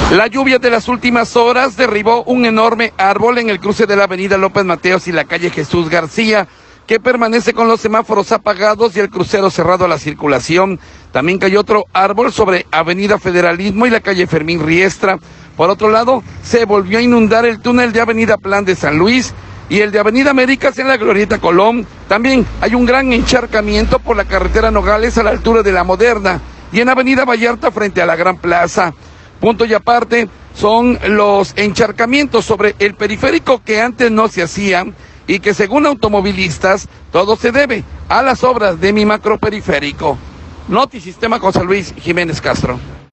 La lluvia de las últimas horas derribó un enorme árbol en el cruce de la avenida López Mateos y la calle Jesús García, que permanece con los semáforos apagados y el crucero cerrado a la circulación. También cayó otro árbol sobre avenida Federalismo y la calle Fermín Riestra. Por otro lado, se volvió a inundar el túnel de avenida Plan de San Luis y el de avenida Américas en la Glorieta Colón. También hay un gran encharcamiento por la carretera Nogales a la altura de la Moderna y en avenida Vallarta frente a la Gran Plaza. Punto y aparte son los encharcamientos sobre el periférico que antes no se hacían y que según automovilistas todo se debe a las obras de mi macroperiférico. Notisistema José Luis Jiménez Castro.